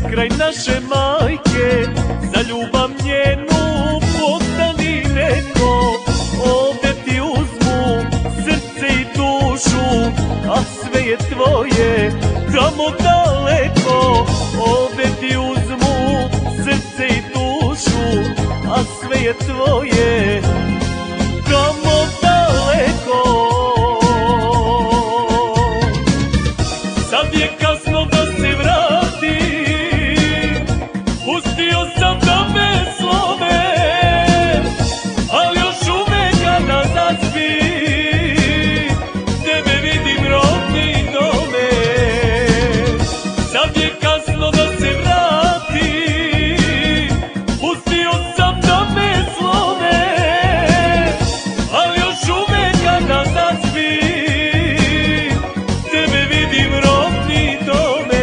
kraj naše majke, za ljubav njenu postani neko. Ovde ti uzmu srce i dušu, a sve je tvoje tamo daleko. Ovde ti uzmu srce i dušu, a sve je tvoje tamo daleko. Sad je kasno da se vrati, pustio sam da me slome, ali još uvek kada zaspi, tebe vidim rodni dome. Sad je kasno da se vrati, pustio sam da me slome, ali još uvek kada zaspi, tebe vidim rodni dome.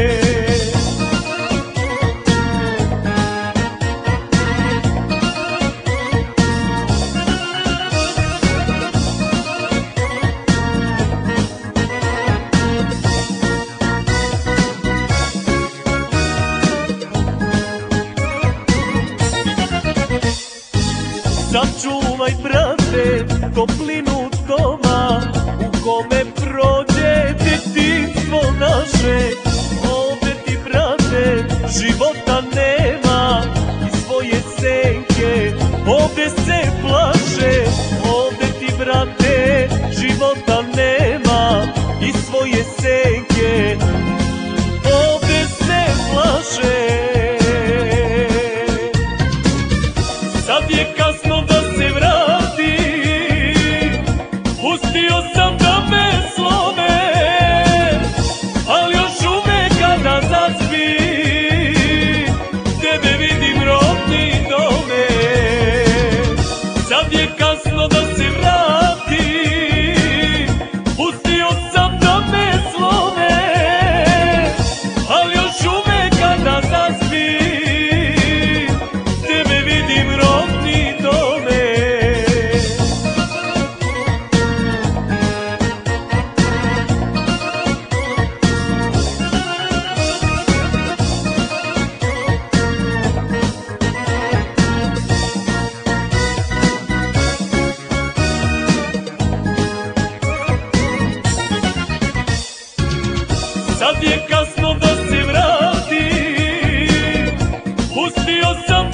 Sačuvaj, brate, toplinu doma u kome prođe detinjstvo naše. Ovde ti, brate, života nema i svoje senke ovde se plaše. Ovde ti, brate, života nema i svoje senke ovde se plaše. Sad je kasno da se vrati, pustio sam da me slome, ali još uvek kada zaspi, tebe vidim rodni dome. Sad je kasno da se vrati, pustio sam da me slome, ali još uvek kada zaspi, tebe vidim rodni dome. Sad je kasno da se vrati, pustio sam